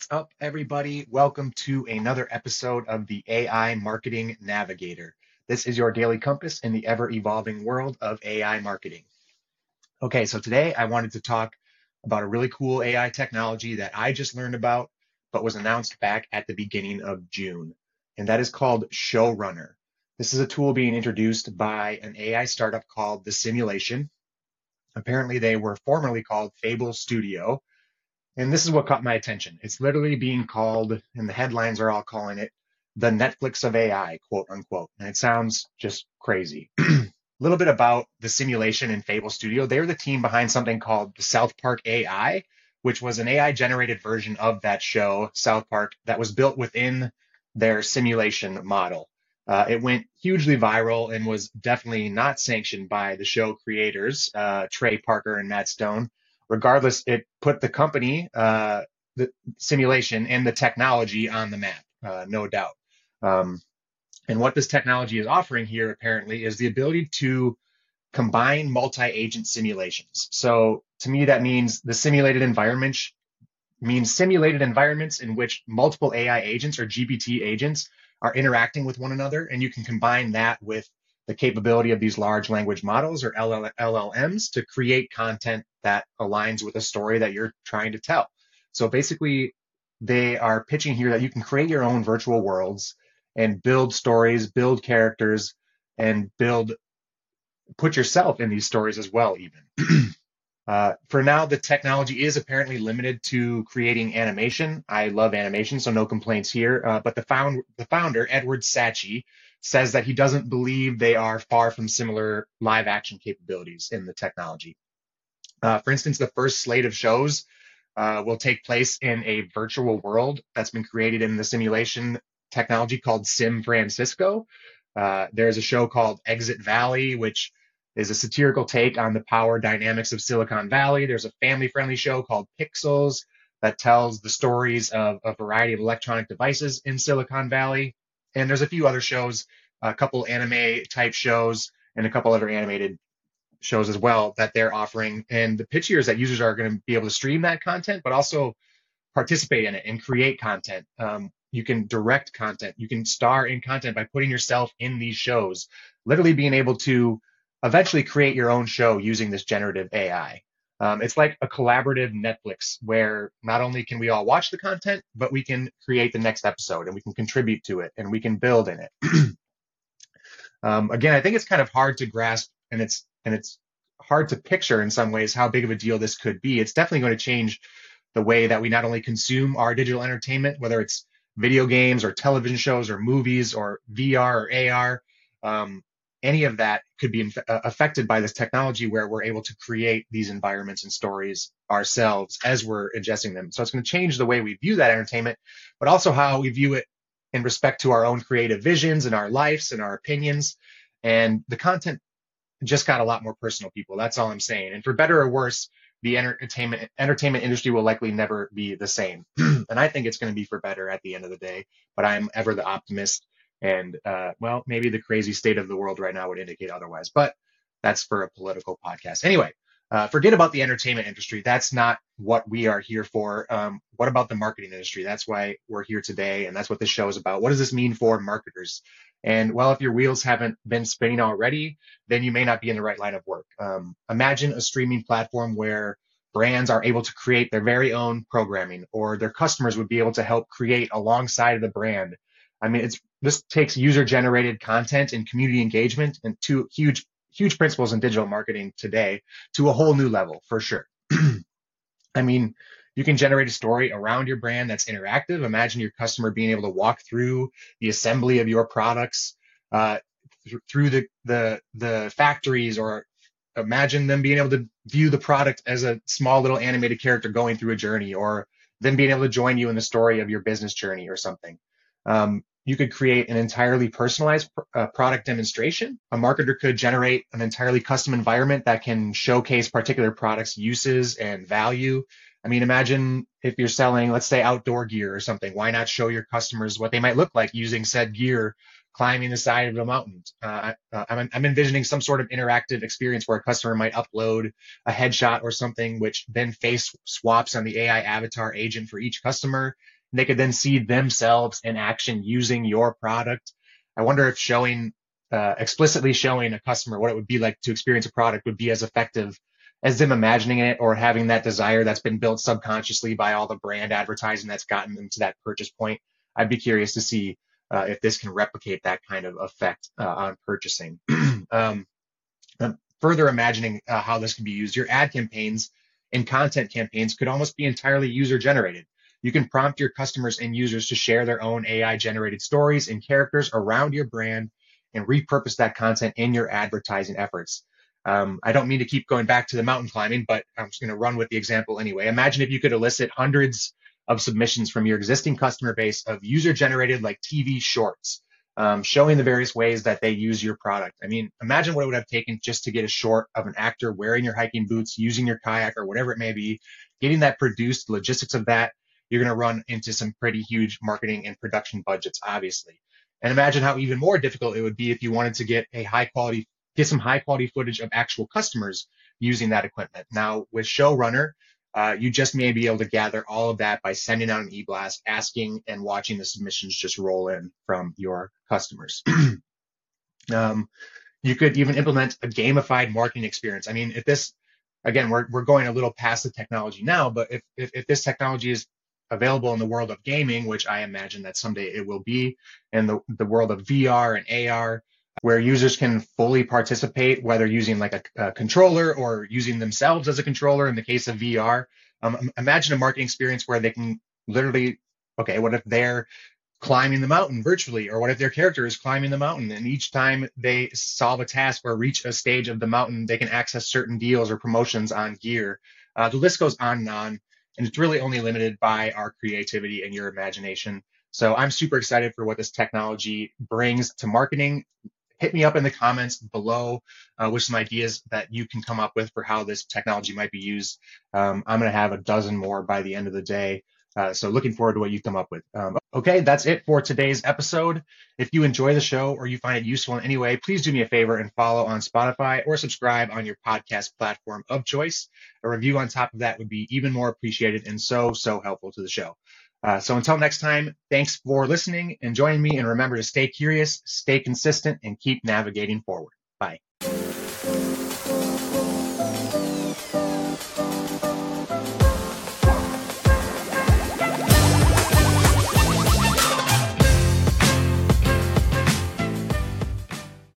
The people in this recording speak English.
Up, everybody? Welcome to another episode of the AI Marketing Navigator. This is your daily compass in the ever evolving world of AI marketing. Okay, so today I wanted to talk about a really cool AI technology that I just learned about, but was announced back at the beginning of June, and that is called Showrunner. This is a tool being introduced by an AI startup called The Simulation. Apparently, they were formerly called Fable Studio, and this is what caught my attention. It's literally being called, and the headlines are all calling it the Netflix of AI, quote unquote. And it sounds just crazy. A little bit about the Simulation and Fable Studio. They're the team behind something called the South Park AI, which was an AI generated version of that show, South Park, that was built within their simulation model. It went hugely viral and was definitely not sanctioned by the show creators, Trey Parker and Matt Stone. Regardless, it put the company, the simulation, and the technology on the map, no doubt. Um, and what this technology is offering here, apparently, is the ability to combine multi-agent simulations. So to me, that means the simulated environment means simulated environments in which multiple AI agents or GPT agents are interacting with one another. And you can combine that with the capability of these large language models or LLMs to create content that aligns with a story that you're trying to tell. So basically, they are pitching here that you can create your own virtual worlds and build stories, build characters, and put yourself in these stories as well, even. For now, the technology is apparently limited to creating animation. I love animation, so no complaints here. But the founder, Edward Sachi, says that he doesn't believe they are far from similar live action capabilities in the technology. For instance, the first slate of shows will take place in a virtual world that's been created in the simulation technology called Sim Francisco. There's a show called Exit Valley, which is a satirical take on the power dynamics of Silicon Valley. There's a family friendly show called Pixels that tells the stories of a variety of electronic devices in Silicon Valley. And there's a few other shows, a couple anime type shows, and a couple other animated shows as well that they're offering. And the pitch here is that users are going to be able to stream that content, but also participate in it and create content. You can direct content. You can star in content by putting yourself in these shows, literally being able to eventually create your own show using this generative AI. It's like a collaborative Netflix where not only can we all watch the content, but we can create the next episode and we can contribute to it and we can build in it. Again, I think it's kind of hard to grasp and it's hard to picture in some ways how big of a deal this could be. It's definitely going to change the way that we not only consume our digital entertainment, whether it's video games or television shows or movies or VR or AR. Any of that could be affected by this technology where we're able to create these environments and stories ourselves as we're ingesting them. So it's going to change the way we view that entertainment, but also how we view it in respect to our own creative visions and our lives and our opinions. And the content just got a lot more personal, people. That's all I'm saying. And for better or worse, the entertainment industry will likely never be the same. And I think it's going to be for better at the end of the day. But I'm ever the optimist. And well, maybe the crazy state of the world right now would indicate otherwise. But that's for a political podcast. Anyway, forget about the entertainment industry. That's not what we are here for. What about the marketing industry? That's why we're here today. And that's what this show is about. What does this mean for marketers? And well, if your wheels haven't been spinning already, then you may not be in the right line of work. Imagine a streaming platform where brands are able to create their very own programming, or their customers would be able to help create alongside of the brand. I mean, this takes user generated content and community engagement and two huge principles in digital marketing today to a whole new level for sure. I mean, you can generate a story around your brand that's interactive. Imagine your customer being able to walk through the assembly of your products, uh, through the factories, or imagine them being able to view the product as a small little animated character going through a journey, or them being able to join you in the story of your business journey or something. You could create an entirely personalized product demonstration. A marketer could generate an entirely custom environment that can showcase particular products' uses and value. I mean, imagine if you're selling, let's say, outdoor gear or something. Why not show your customers what they might look like using said gear climbing the side of a mountain? I'm envisioning some sort of interactive experience where a customer might upload a headshot or something, which then face swaps on the AI avatar agent for each customer. they could then see themselves in action using your product. I wonder if explicitly showing a customer what it would be like to experience a product would be as effective as them imagining it or having that desire that's been built subconsciously by all the brand advertising that's gotten them to that purchase point. I'd be curious to see if this can replicate that kind of effect on purchasing. um, Further imagining how this can be used, your ad campaigns and content campaigns could almost be entirely user generated. You can prompt your customers and users to share their own AI generated stories and characters around your brand and repurpose that content in your advertising efforts. I don't mean to keep going back to the mountain climbing, but I'm just going to run with the example anyway. Imagine if you could elicit hundreds of submissions from your existing customer base of user generated like TV shorts, showing the various ways that they use your product. I mean, imagine what it would have taken just to get a short of an actor wearing your hiking boots, using your kayak or whatever it may be, getting that produced, logistics of that. You're going to run into some pretty huge marketing and production budgets, obviously. And imagine how even more difficult it would be if you wanted to get some high quality footage of actual customers using that equipment. Now with Showrunner, you just may be able to gather all of that by sending out an e-blast, asking and watching the submissions just roll in from your customers. You could even implement a gamified marketing experience. I mean, if this, again, we're going a little past the technology now, but if this technology is available in the world of gaming, which I imagine that someday it will be, in the world of VR and AR, where users can fully participate, whether using like a controller or using themselves as a controller in the case of VR. Imagine a marketing experience where they can literally, okay, what if they're climbing the mountain virtually, or what if their character is climbing the mountain and each time they solve a task or reach a stage of the mountain, they can access certain deals or promotions on gear. The list goes on and on, and it's really only limited by our creativity and your imagination. So I'm super excited for what this technology brings to marketing. Hit me up in the comments below with some ideas that you can come up with for how this technology might be used. I'm going to have a dozen more by the end of the day. So looking forward to what you come up with. Okay, that's it for today's episode. If you enjoy the show or you find it useful in any way, please do me a favor and follow on Spotify or subscribe on your podcast platform of choice. A review on top of that would be even more appreciated and so helpful to the show. So until next time, thanks for listening and joining me. And remember to stay curious, stay consistent, and keep navigating forward. Bye.